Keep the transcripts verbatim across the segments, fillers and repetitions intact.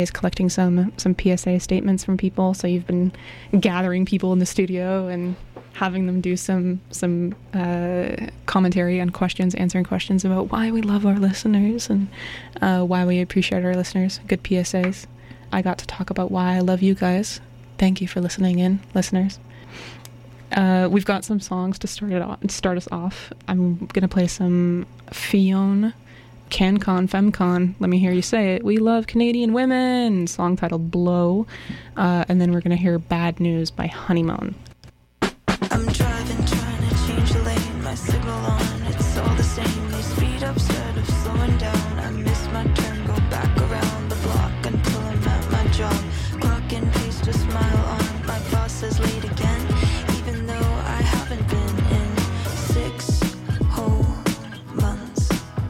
is collecting some some P S A statements from people. So you've been gathering people in the studio and having them do some some uh, commentary on questions, answering questions about why we love our listeners and uh, why we appreciate our listeners. Good P S As. I got to talk about why I love you guys. Thank you for listening in, listeners. Uh, we've got some songs to start it off, start us off. I'm gonna play some Fionn, CanCon, FemCon. Let me hear you say it. We love Canadian women. Song titled Blow. Uh, and then we're gonna hear Bad News by Honeymoon. I'm driving, trying to change the lane. My signal on, it's all the same. They speed up instead of slowing down. I miss my turn, go back around the block until I'm at my job. Clock and paste a smile on. My boss says late again, even though I haven't been in six whole months.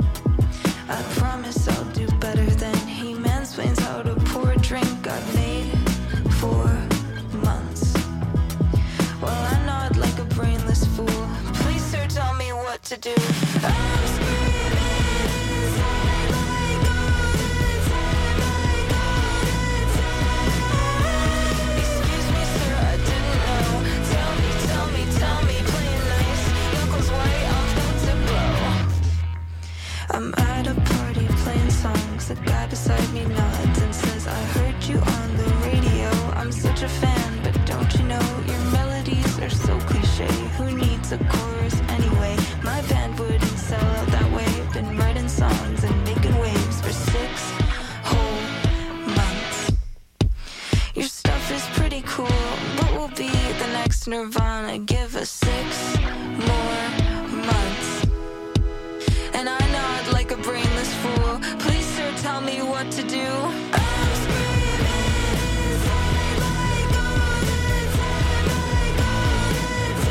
I promise I'll do better than he mansplains how to pour a drink I've made for months. Well, I nod like a brainless fool. Please, sir, tell me what to do. I'm screaming inside like all the time, like all the time. Excuse me, sir, I didn't know. Tell me, tell me, tell me, playing nice. Knuckles white, I'm about to blow. I'm at a party playing songs. The guy beside me nods and says, I heard you on the radio. I'm such a fan, but don't you know your melodies are so cliche. Who needs a chorus anyway? My band wouldn't sell out that way. Been writing songs and making waves for six whole months. Your stuff is pretty cool. What will be the next Nirvana? Give us six more months. And I nod like a brainless fool. Please, sir, tell me what to do. I'm screaming inside like all the time, like all the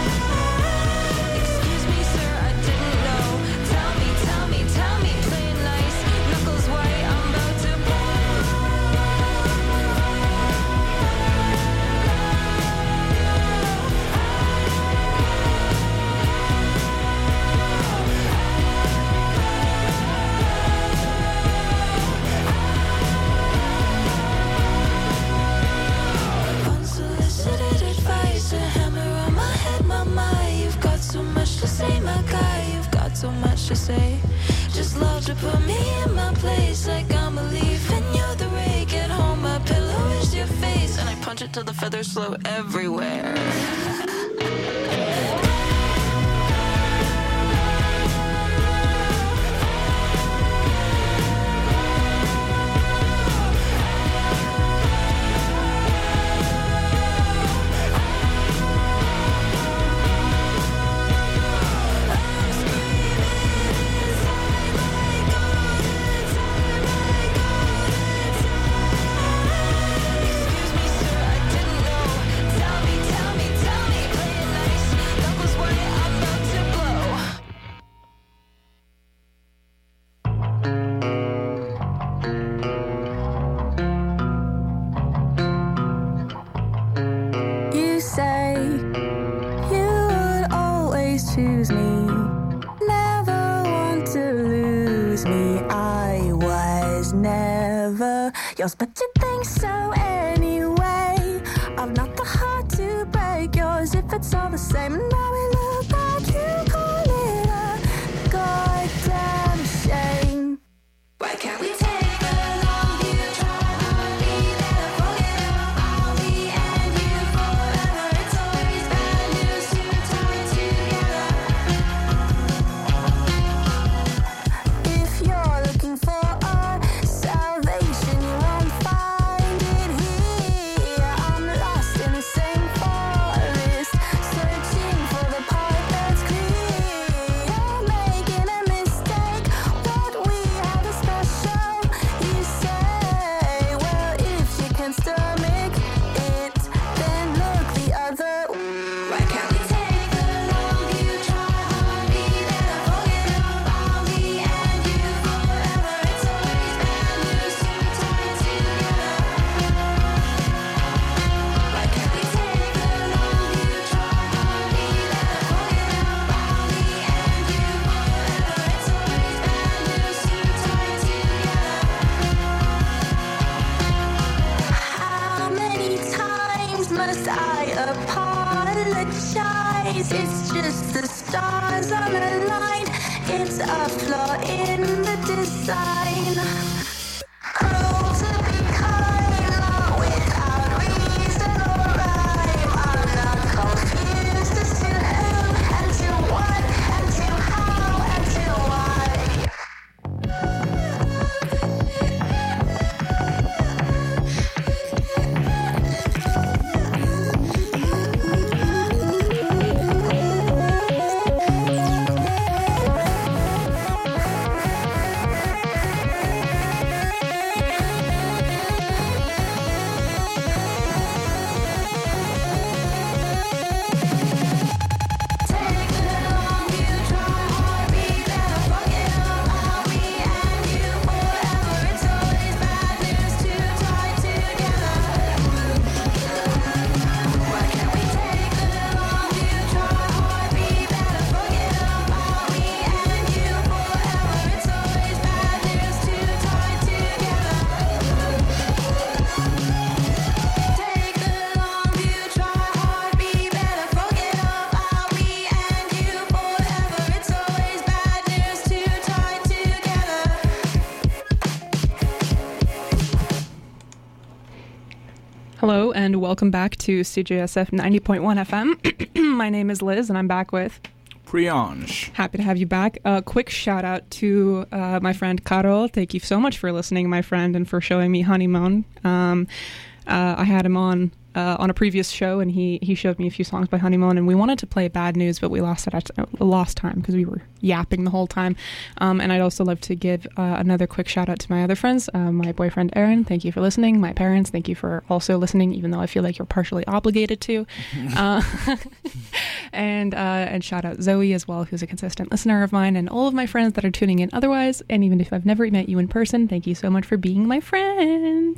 time. Excuse me, sir, I didn't know. Tell me, tell me, tell me, playing nice. Knuckles white, I'm about to unsolicited advice, a hammer on my head, mama. You've got so much to say, my guy. You've got so much to say. Just love to put me in my place, like I'm a leaf and you're the rake. At home, my pillow is your face, and I punch it till the feathers flow everywhere. Excuse me, sir, I didn't know. Tell me, tell me, tell me, playing nice. Knuckles white, I'm about to blow. You say you would always choose me, never want to lose me. I was never yours, but you think so anyway. I've not the heart to break yours if it's all the same. Now we look back, you call it a goddamn shame. Why can't we take a long view? Try to be there, forget about me and you forever. It's always bad news to tie together. If you're looking for a salvation, you won't find it here. I'm lost in the same forest, searching for the shines. It's just the stars on a line. It's a flaw in the design. Cruel to be kind, love without reason or rhyme. I'm not confused as to who and to what and to how and to why. Hello and welcome back to C J S F ninety point one F M. My name is Liz and I'm back with Priyansh. Happy to have you back. A uh, quick shout out to uh, my friend Carol. Thank you so much for listening, my friend, and for showing me Honeymoon. Um, uh, I had him on uh, on a previous show, and he, he showed me a few songs by Honeymoon, and we wanted to play Bad News, but we lost it at uh, lost time because we were yapping the whole time. Um, and I'd also love to give uh, another quick shout out to my other friends. Uh, my boyfriend Aaron, thank you for listening. My parents, thank you for also listening, even though I feel like you're partially obligated to. uh, and uh, and shout out Zoe as well, who's a consistent listener of mine, and all of my friends that are tuning in otherwise. And even if I've never met you in person, thank you so much for being my friend.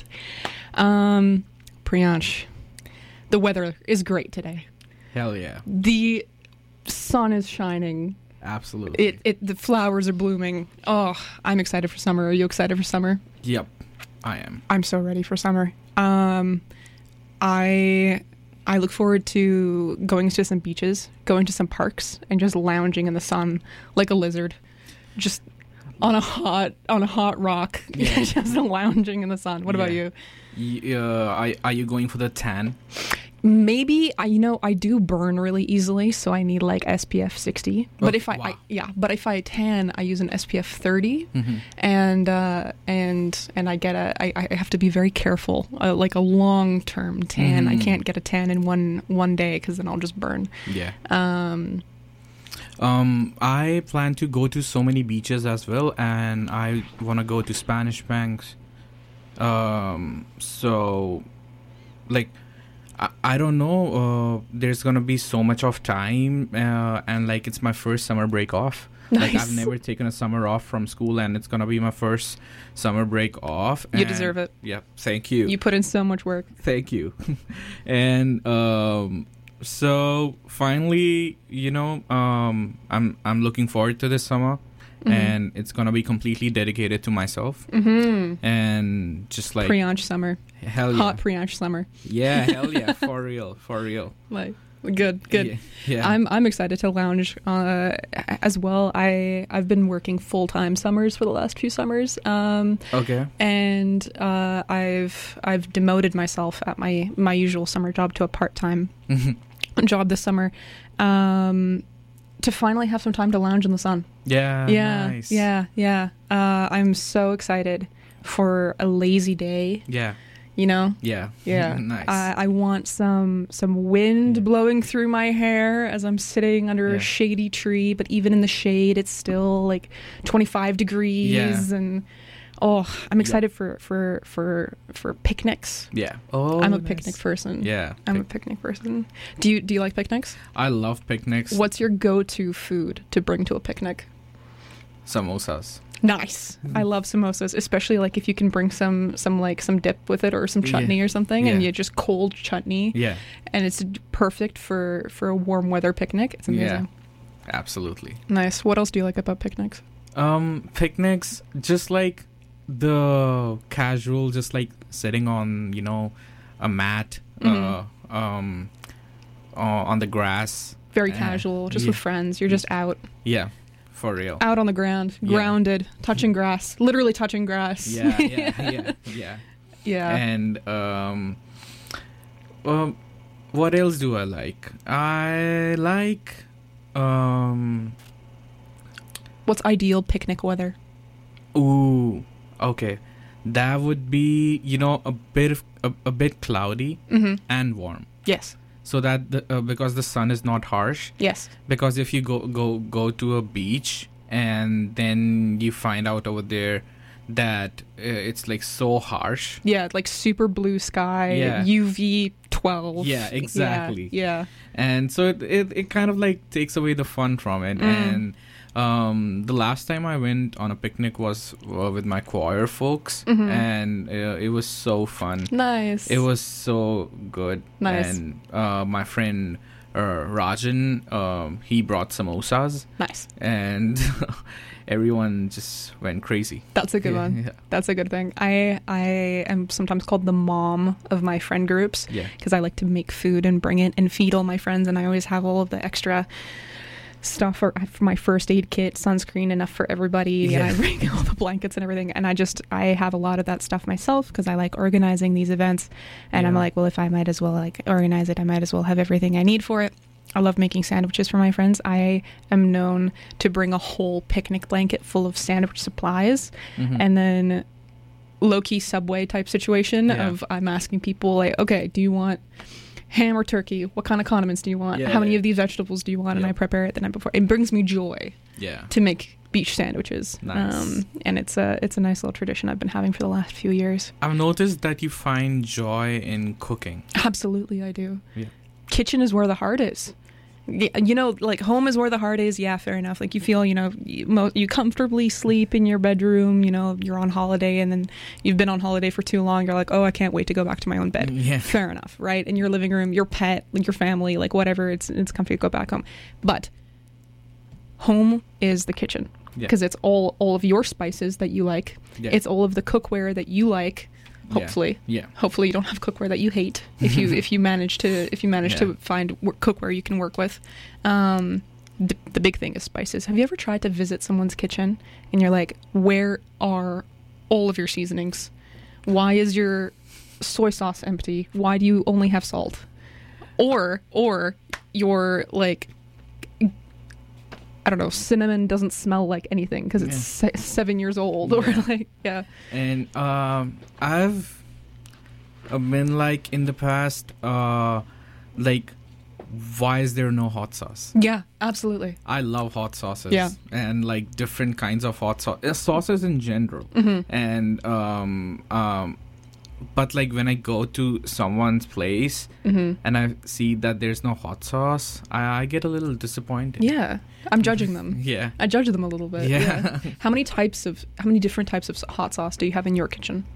Um, Priyansh, the weather is great today. Hell yeah. The sun is shining. Absolutely. It, it the flowers are blooming. Oh, I'm excited for summer. Are you excited for summer? Yep, I am. I'm so ready for summer. Um, I I look forward to going to some beaches, going to some parks, and just lounging in the sun like a lizard, just on a hot on a hot rock, Yeah. just lounging in the sun. What about Yeah. you? Y- uh, are, are you going for the tan? Maybe I, you know, I do burn really easily, so I need like S P F sixty. But Oh, if I, wow. I, yeah, but if I tan, I use an S P F thirty, Mhm. and uh, and and I get a, I, I have to be very careful, uh, like a long term tan. I Mhm. can't get a tan in one one day because then I'll just burn. Yeah. Um, Um, I plan to go to so many beaches as well, and I want to go to Spanish Banks. Um, so, like, I, I don't know. Uh, there's gonna be so much of time, uh, and like it's my first summer break off. Like Nice. I've never taken a summer off from school, and it's gonna be my first summer break off. You and- deserve it. Yeah, thank you. you put in so much work. Thank you. And um, so finally, you know, um, I'm I'm looking forward to this summer, Mhm. and it's gonna be completely dedicated to myself, Mm-hmm. and just like Priyansh summer, hell yeah, hot Priyansh summer. yeah, hell yeah, for real, for real. Like good, good. Yeah, yeah. I'm I'm excited to lounge uh, as well. I I've been working full time summers for the last few summers, um, okay. and uh, I've I've demoted myself at my my usual summer job to a part time job this summer, um, to finally have some time to lounge in the sun. Yeah. yeah, Nice. yeah, yeah. Uh, I'm so excited for a lazy day. Yeah. You know. Yeah. Yeah, Nice. I, I want some some wind Yeah. blowing through my hair as I'm sitting under Yeah. a shady tree. But even in the shade, it's still like twenty-five degrees, Yeah. and oh, I'm excited for for for for picnics. yeah. Oh, I'm a nice. picnic person. Yeah. I'm a pic- picnic person. Do you do you like picnics? I love picnics. What's your go-to food to bring to a picnic? Samosas. Nice. I love samosas, especially like if you can bring some some like some dip with it or some Yeah. chutney or something, and Yeah. you just cold chutney. Yeah. And it's perfect for for a warm weather picnic. It's amazing. Yeah. Absolutely. Nice. What else do you like about picnics? Um, picnics, just like the casual, just like sitting on, you know, a mat, Mhm. uh, um, uh, on the grass. Very Uh, casual, just yeah. with friends. You're just out, Yeah, for real. out on the ground, Yeah. grounded, touching grass, literally touching grass. Yeah, yeah, yeah, yeah. yeah. And um, um, what else do I like? I like um. What's ideal picnic weather? Ooh, okay. That would be, you know, a bit of, a, a bit cloudy Mm-hmm. and warm. Yes. So that the, uh, because the sun is not harsh. Yes. Because if you go go go to a beach and then you find out over there that uh, it's like so harsh. Yeah, like super blue sky, Yeah. U V twelve. Yeah, exactly. Yeah. And so it, it, it kind of like takes away the fun from it. Mm. And um, the last time I went on a picnic was uh, with my choir folks, Mhm. and uh, it was so fun. Nice. It was so good. Nice. And uh, my friend uh, Rajan, um, he brought samosas, nice. and everyone just went crazy. That's a good Yeah, one. yeah. That's a good thing. I I am sometimes called the mom of my friend groups Yeah. because I like to make food and bring it and feed all my friends, and I always have all of the extra stuff for, for my first aid kit, sunscreen, enough for everybody, Yeah. and I bring all the blankets and everything. And I just I have a lot of that stuff myself because I like organizing these events, and I'm Yeah. like, well, if I might as well like organize it, I might as well have everything I need for it. I love making sandwiches for my friends. I am known to bring a whole picnic blanket full of sandwich supplies, Mhm. and then low-key Subway type situation Yeah. of I'm asking people like, okay, do you want ham or turkey? What kind of condiments do you want? Yeah, How many yeah. of these vegetables do you want? And I Yep. prepare it the night before. It brings me joy Yeah. to make beach sandwiches. Nice. Um, and it's a it's a nice little tradition I've been having for the last few years. I've noticed that you find joy in cooking. Absolutely, I do. Yeah. Kitchen is where the heart is. Y- You know, like home is where the heart is. Yeah, fair enough. Like you feel, you know, you, mo- you comfortably sleep in your bedroom. You know, you're on holiday, and then you've been on holiday for too long. You're like, oh, I can't wait to go back to my own bed. Yeah. Fair enough, right? In your living room, your pet, like your family, like whatever. It's it's comfy to go back home, but home is the kitchen Yeah. because it's all all of your spices that you like. Yeah. It's all of the cookware that you like. Yeah. Hopefully, Yeah. hopefully you don't have cookware that you hate if you if you manage to if you manage Yeah. to find work, cookware you can work with. Um, the, the big thing is spices. Have you ever tried to visit someone's kitchen and you're like, where are all of your seasonings? Why is your soy sauce empty? Why do you only have salt? Or or your like, I don't know, cinnamon doesn't smell like anything because it's se- seven years old. Or Yeah. like, yeah. And um, I've uh, been like in the past, uh, like, why is there no hot sauce? Yeah, absolutely. I love hot sauces. Yeah. And like different kinds of hot sauce, uh, sauces in general. Mhm. And um, um, but like when I go to someone's place Mhm. and I see that there's no hot sauce, I, I get a little disappointed. Yeah, I'm judging them. Yeah. I judge them a little bit. Yeah. How many types of, how many different types of hot sauce do you have in your kitchen?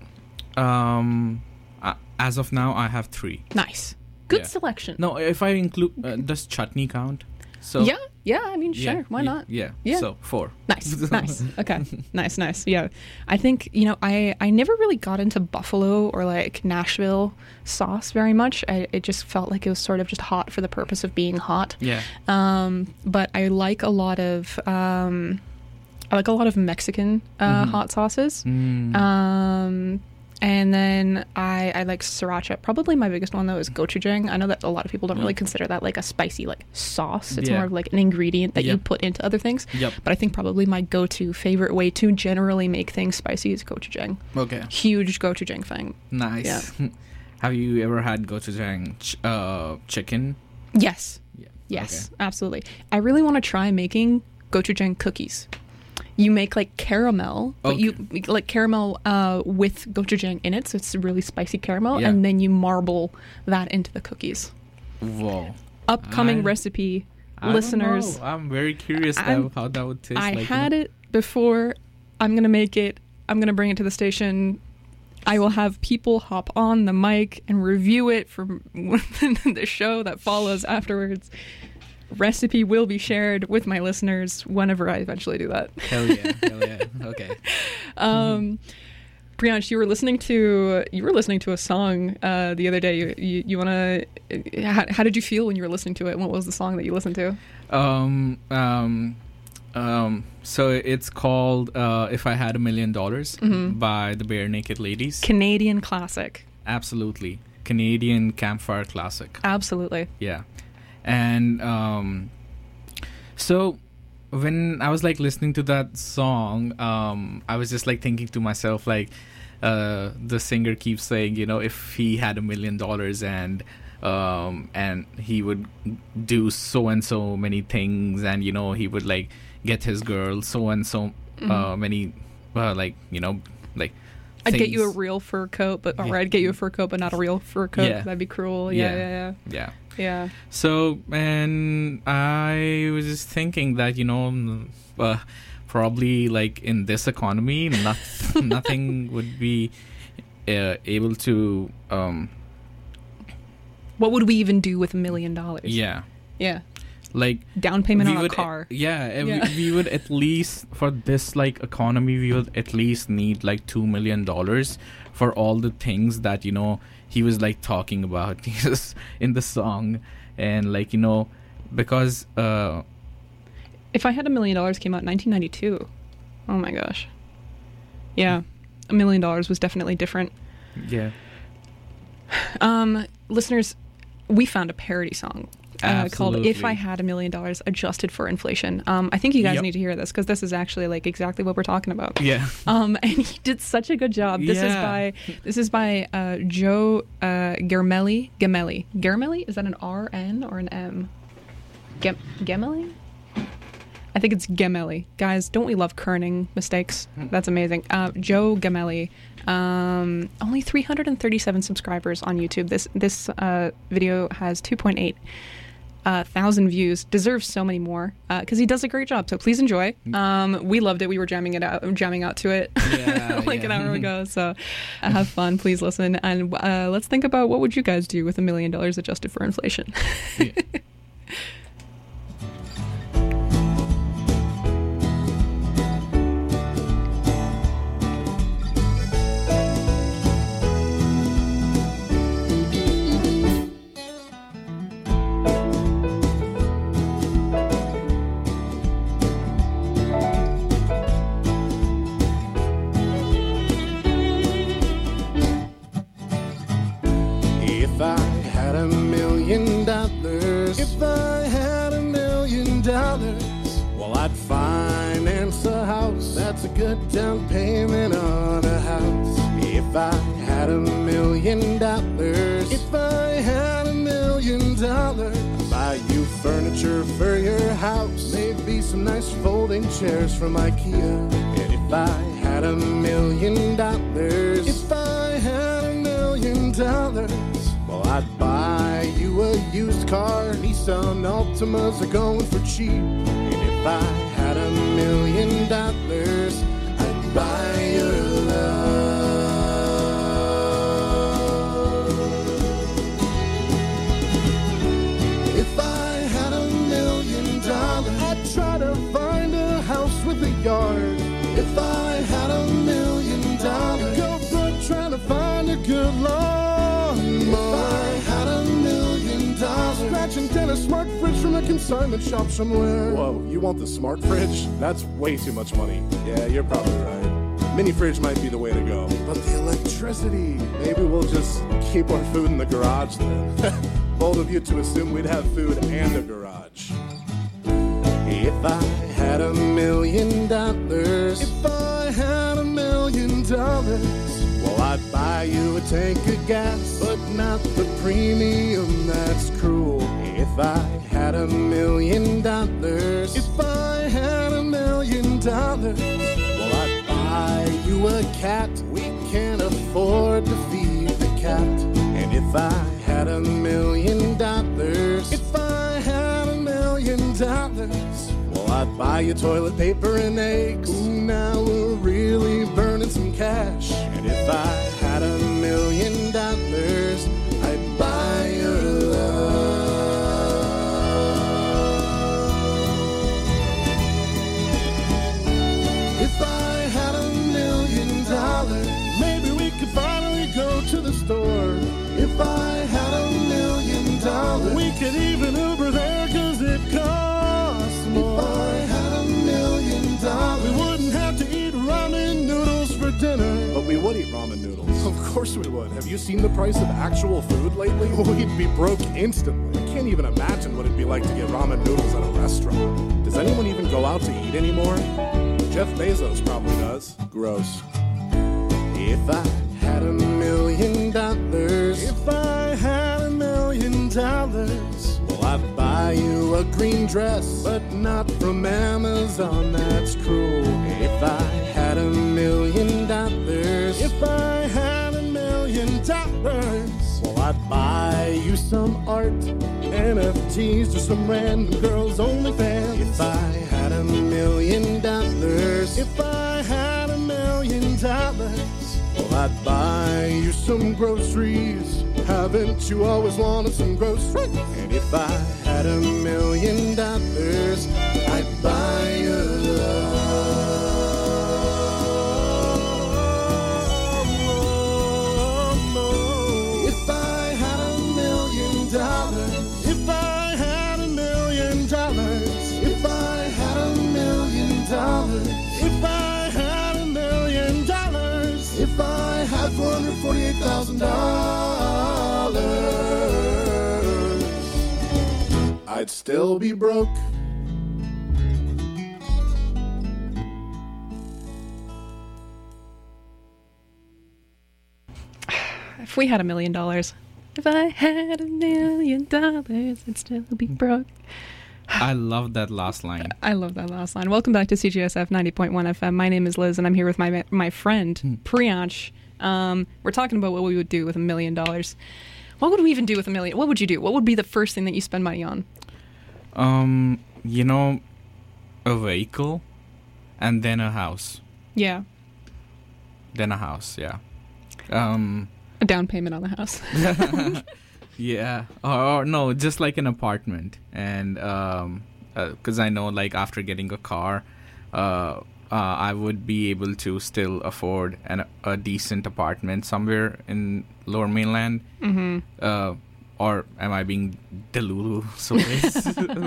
Um, uh, as of now, I have three. Nice. Good Yeah. selection. No, if I include, uh, does chutney count? So Yeah, yeah, I mean, yeah, sure. Why ye- not? Yeah. Yeah. So four. Nice, nice. Okay, nice, nice. Yeah, I think you know, I I never really got into Buffalo or like Nashville sauce very much. I, it just felt like it was sort of just hot for the purpose of being hot. Yeah. Um, but I like a lot of um, I like a lot of Mexican uh, Mhm. hot sauces. Mm. Um, and then I, I like sriracha. Probably my biggest one though is gochujang. I know that a lot of people don't really consider that like a spicy like sauce. It's Yeah. more of like an ingredient that you Yep. put into other things. Yep. But I think probably my go-to favorite way to generally make things spicy is gochujang. Okay. Huge gochujang fan. Nice. Have you ever had gochujang ch- uh, chicken? Yes. Yeah. Yes, absolutely. I really want to try making gochujang cookies. You make like caramel, but you like caramel uh, with gochujang in it, so it's really spicy caramel, Yeah. and then you marble that into the cookies. Whoa. Upcoming I- recipe, I don't listeners. know. I'm very curious I'm- how, how that would taste I like. had it before. I'm gonna make it. I'm gonna bring it to the station. I will have people hop on the mic and review it for the show that follows afterwards. Recipe will be shared with my listeners whenever I eventually do that. Hell yeah. Hell yeah. Okay. Um, Priyansh, you were listening to you were listening to a song uh, the other day. You you, you want to? How, how did you feel when you were listening to it? What was the song that you listened to? Um, um, um, so it's called uh, "If I Had a Million Dollars" Mhm. by the Bare Naked Ladies. Canadian classic. Absolutely, Canadian campfire classic. Absolutely. Yeah, and um, so when I was like listening to that song, um, I was just like thinking to myself, like, uh, the singer keeps saying, you know, if he had a million dollars and um, and he would do so and so many things, and you know, he would like get his girl so and so Mhm. uh, many, uh, like you know, like. I'd get you a things. real fur coat, but or Yeah. I'd get you a fur coat, but not a real fur coat. Yeah. That'd be cruel. Yeah, Yeah. yeah, yeah, Yeah. yeah. So, and I was just thinking that, you know, mm, uh, probably like in this economy, not, nothing would be uh, able to, um, What would we even do with a million dollars? yeah, Yeah. like Down payment we on would, a car. yeah, uh, Yeah. We, we would at least for this like economy, we would at least need like two million dollars for all the things that you know he was like talking about in the song, and like you know because uh. If I Had a Million Dollars came out in nineteen ninety-two. Oh my gosh. Yeah. A million dollars was definitely different. Yeah. Um, listeners, we found a parody song uh, called Absolutely. If I Had a Million Dollars Adjusted for Inflation. Um, I think you guys Yep. need to hear this because this is actually like exactly what we're talking about. Yeah. Um, and he did such a good job. This is Yeah. by this is by uh, Joe uh, Gemelli. Gemelli. Gemelli? Is that an R N or an M? Gem- Gemelli? I think it's Gemelli. Guys, don't we love kerning mistakes? That's amazing. Uh, Joe Gemelli. Um, only three hundred thirty-seven subscribers on YouTube. This this uh, video has two point eight uh, thousand views. Deserves so many more because he does a great job. So please enjoy. Um, we loved it. We were jamming it out, jamming out to it Yeah, like an yeah. hour ago. So uh, have fun. Please listen and uh, let's think about what would you guys do with a million dollars adjusted for inflation. Yeah. If I had a million dollars, if I had a million dollars, well, I'd finance a house. That's a good down payment on a house. If I had a million dollars, if I had a million dollars, I'd buy you furniture for your house. Maybe some nice folding chairs from IKEA. And if I had a million dollars, if I had a million dollars, well, I'd buy you a used car. Nissan Altimas are going for cheap. And if I had a million dollars, I'd buy your love. If I had a million dollars, I'd try to find a house with a yard. If I had a million dollars, go broke trying to find a good lawn. If I had a million dollars, scratch and dent a smart fridge from a consignment shop somewhere. Whoa, you want the smart fridge? That's way too much money. Yeah, you're probably right. Mini fridge might be the way to go. But the electricity, maybe we'll just keep our food in the garage then. Bold of you to assume we'd have food and a garage. If I had a million dollars, if I had a million dollars, well, I'd buy you a tank of gas, but not the premium, that's cruel. If I had a million dollars, if I had a million dollars, well, I'd buy you a cat. We can't afford to feed the cat. And if I had a million dollars, if I had a million dollars, well, I'd buy you toilet paper and eggs. Ooh, now we're really burning some cash. And if I had a million dollars, I'd buy your love. If I had a million dollars, maybe but have you seen the price of actual food lately? We'd be broke instantly. I can't even imagine what it'd be like to get ramen noodles at a restaurant. Does anyone even go out to eat anymore? Jeff Bezos probably does. Gross. If I had a million dollars, if I had a million dollars, well, I'd buy you a green dress, but not from Amazon, that's cruel. If I had a million dollars, if I had a million dollars, well, I'd buy you some art, N F Ts, or some random girls' OnlyFans. If I had a million dollars, if I had a million dollars, well, I'd buy you some groceries. Haven't you always wanted some groceries? And if I had a million dollars, I'd buy you love. If I had a million dollars, if I had a million dollars, if I had a million dollars, if I had a million dollars, if I had four hundred forty-eight thousand dollars, I'd still be broke. If we had a million dollars, if I had a million dollars, I'd still be broke. I love that last line. I love that last line. Welcome back to C G S F ninety point one F M. My name is Liz, and I'm here with my my friend Priyansh. Um, we're talking about what we would do with a million dollars. What would we even do with a million? What would you do? What would be the first thing that you spend money on? Um, you know, a vehicle, and then a house. Yeah, Then a house. Yeah. Um. a down payment on the house. Yeah, or, or no, just like an apartment, and um, because I know, like after getting a car, uh, uh, I would be able to still afford an, a decent apartment somewhere in Lower Mainland. Mm-hmm. Uh, or am I being delulu? So it's-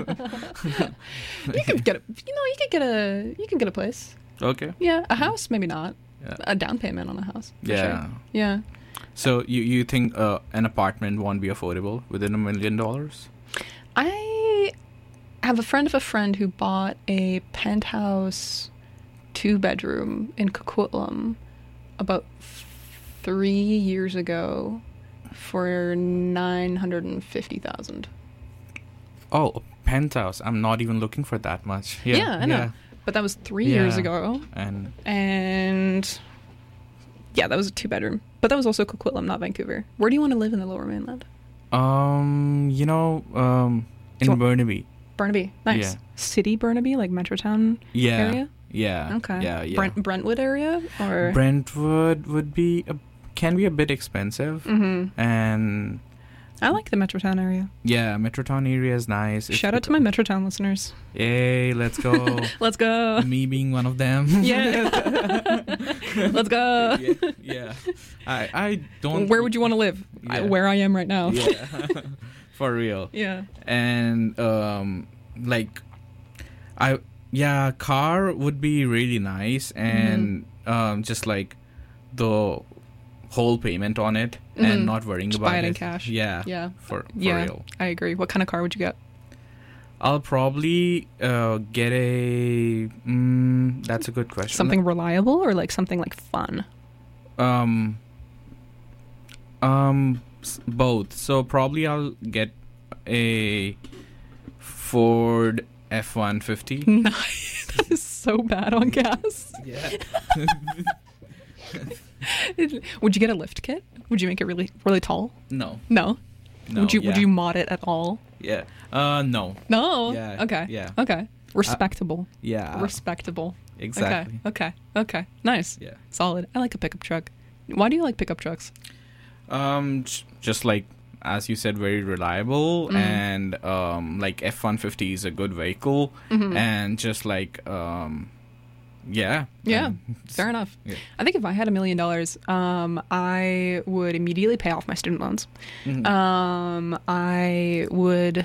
You could get a, you know, you could get a, you could get a place. okay. Yeah, a house, maybe not. Yeah. A down payment on a house. For Yeah. Sure. Yeah. So you you think uh, an apartment won't be affordable within a million dollars? I have a friend of a friend who bought a penthouse two bedroom in Coquitlam about three years ago for nine hundred and fifty thousand. Oh, a penthouse. I'm not even looking for that much. Yeah, Yeah, I know. yeah. But that was three years Yeah. ago, And and yeah, that was a two bedroom. But that was also Coquitlam, not Vancouver. Where do you want to live in the Lower Mainland? um, you know, um, in So- Burnaby. Burnaby, nice. Yeah. City Burnaby, like Metrotown Yeah. area. Yeah. Okay. Yeah, yeah. Brent Brentwood area or Brentwood would be a, can be a bit expensive, Mm-hmm. and I like the Metrotown area. yeah, Metrotown area is nice. If- Shout out to my Metrotown listeners. Yay! Let's go. Let's go. Me being one of them. Yeah. Let's go. yeah, yeah. I I don't. Where would you want to live? I, Yeah. where I am right now. Yeah. For real. Yeah. And um, like, I yeah, car would be really nice, and um, just like the whole payment on it, Mhm. and not worrying Just about buy it it. in cash. Yeah. Yeah. For for Yeah. real. I agree. What kind of car would you get? I'll probably uh, get a. Mm, that's a good question. Something reliable or like something like fun? Um. Um. s- Both. So probably I'll get a Ford F one fifty. Nice. That is so bad on gas. Yeah. Would you get a lift kit? Would you make it really really tall? No. No. No. would you yeah. would you mod it at all? Yeah. Uh. No. No. Yeah, Okay. yeah. Okay. Respectable. Yeah. Respectable. exactly. Okay. Okay. Okay. Nice. Yeah. Solid. I like a pickup truck. Why do you like pickup trucks? Um. j- Just like as you said, very reliable, Mhm. and um, like F one fifty is a good vehicle, Mhm. and just like um, yeah. Yeah. and Fair enough. Yeah. I think if I had a million dollars, um, I would immediately pay off my student loans. Mhm. Um, I would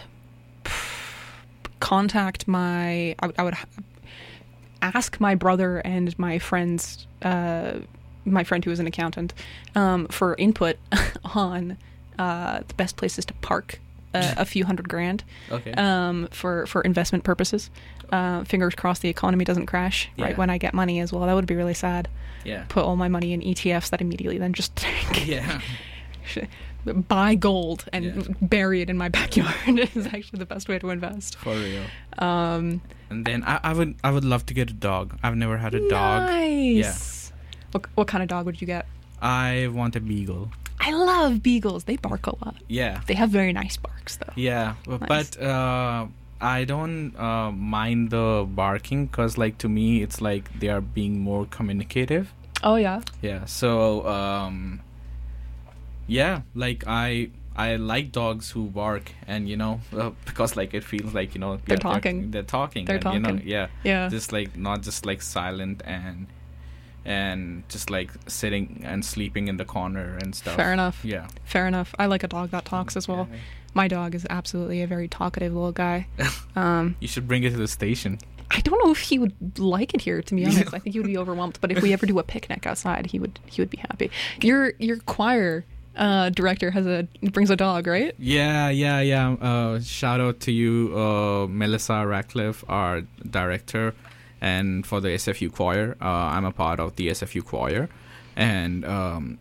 contact my. I, would- I would ask my brother and my friends' uh, my friend who is an accountant, um, for input on uh, the best places to park uh, a few hundred grand Okay. um, for, for investment purposes. Uh, fingers crossed the economy doesn't crash right Yeah. when I get money as well. That would be really sad. yeah. Put all my money in E T Fs that immediately then just Yeah. buy gold and Yeah. bury it in my backyard is actually the best way to invest. For real. Um, And then I, I would I would love to get a dog. I've never had a dog. Nice. What, what kind of dog would you get? I want a beagle. I love beagles. They bark a lot. Yeah. They have very nice barks, though. Yeah, bu- Nice. but uh, I don't uh, mind the barking because, like, to me, it's like they are being more communicative. Oh yeah. Yeah. So, um, yeah, like I I like dogs who bark, and you know, uh, because like it feels like you know They're yeah, talking. They're, talking. They're and, You know, talking. yeah. Yeah. Just like not just like silent and and just like sitting and sleeping in the corner and stuff. Fair enough. Yeah. Fair enough. I like a dog that talks as well. My dog is absolutely a very talkative little guy. Um, You should bring it to the station. I don't know if he would like it here, to be honest. I think he would be overwhelmed. But if we ever do a picnic outside, he would he would be happy. Your your choir uh, director has a brings a dog, right? Yeah, yeah, yeah. Uh, shout out to you, uh, Melissa Ratcliffe, our director, and for the S F U choir. Uh, I'm a part of the S F U choir, and um,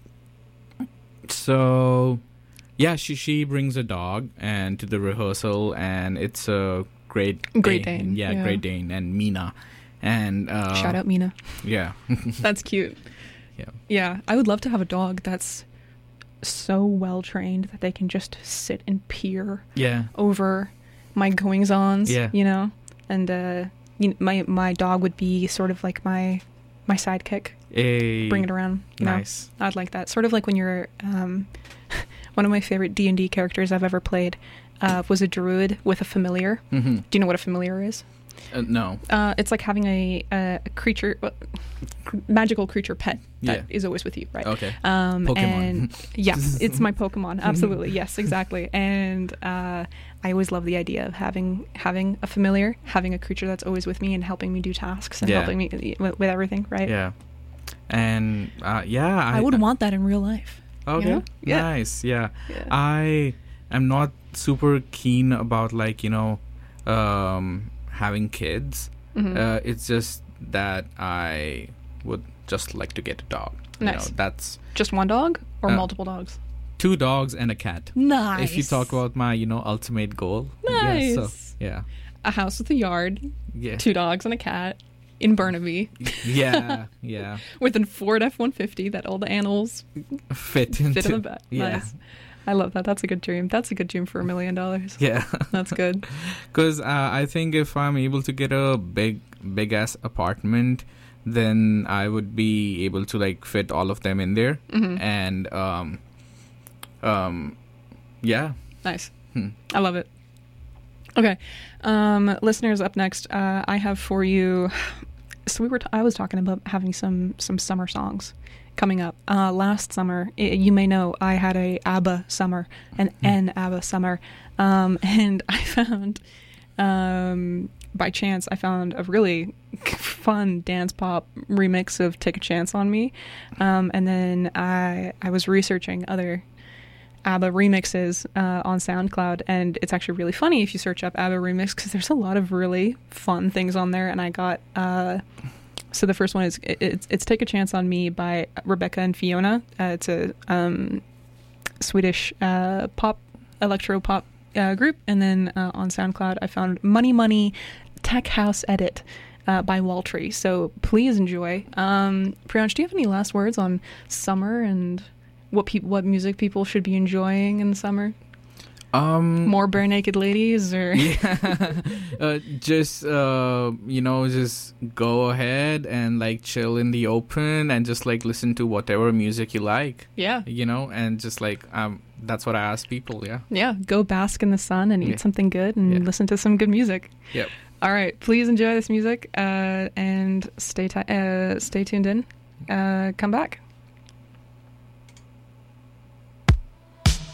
so yeah, she she brings a dog and to the rehearsal, and it's a great Great Dane, yeah, yeah. Great Dane, and Mina, and uh, Shout out Mina. yeah, That's cute. yeah, Yeah, I would love to have a dog that's so well trained that they can just sit and peer yeah, over my goings ons. Yeah. You know, and uh, you know, my my dog would be sort of like my my sidekick. a Bring it around. You know? nice, I'd like that. Sort of like when you're um, one of my favorite D and D characters I've ever played uh, was a druid with a familiar. mm-hmm. Do you know what a familiar is? uh, no, Uh, it's like having a, a, a creature, uh, magical creature pet that Yeah. is always with you, right? okay, Um, Pokemon. And yeah, it's my Pokemon. Absolutely, yes, exactly. And uh, I always love the idea of having having a familiar, having a creature that's always with me and helping me do tasks and Yeah. helping me with, with everything, right? yeah, and uh, yeah, I, would want that in real life. Okay. know? Yeah. Nice. Yeah. Yeah. I am not super keen about like, you know, um, having kids. Mhm. Uh, it's just that I would just like to get a dog. You Nice. know, that's Just one dog or Uh, multiple dogs? two dogs and a cat. Nice. If you talk about my, you know, ultimate goal. Nice. Yeah. So, yeah. A house with a yard, Yeah. two dogs and a cat in Burnaby Yeah. Yeah. with a Ford F one fifty that all the animals Fit into. fit in the back. Yeah. Nice. I love that. That's a good dream. That's a good dream for a million dollars. Yeah. That's good. Because uh, I think if I'm able to get a big, big ass apartment, then I would be able to like fit all of them in there, Mhm. and um, um, yeah. Nice. Hmm. I love it. Okay, um, listeners, up next, uh, I have for you. So we were. T- I was talking about having some some summer songs coming up. Uh, last summer, I you may know, I had a ABBA summer, an N ABBA summer, um, and I found, um, by chance, I found a really fun dance pop remix of "Take a Chance on Me," um, and then I I was researching other ABBA remixes uh, on SoundCloud, and it's actually really funny if you search up ABBA remix because there's a lot of really fun things on there. And I got uh, so the first one is it, it's, it's "Take a Chance on Me" by Rebecca and Fiona. Uh, it's a um, Swedish uh, pop electro pop uh, group, and then uh, on SoundCloud I found "Money Money Tech House Edit" uh, by Waltree. So please enjoy. Um, Priyansh, do you have any last words on summer and what people, what music people should be enjoying in the summer? Um, More bare naked ladies, or yeah. uh, just uh, you know, just go ahead and like chill in the open and just like listen to whatever music you like. yeah, You know, and just like um, that's what I ask people. Yeah. yeah, go bask in the sun and eat Yeah. something good and Yeah. listen to some good music. Yep. All right, please enjoy this music uh, and stay ti- uh, stay tuned in. Uh, come back.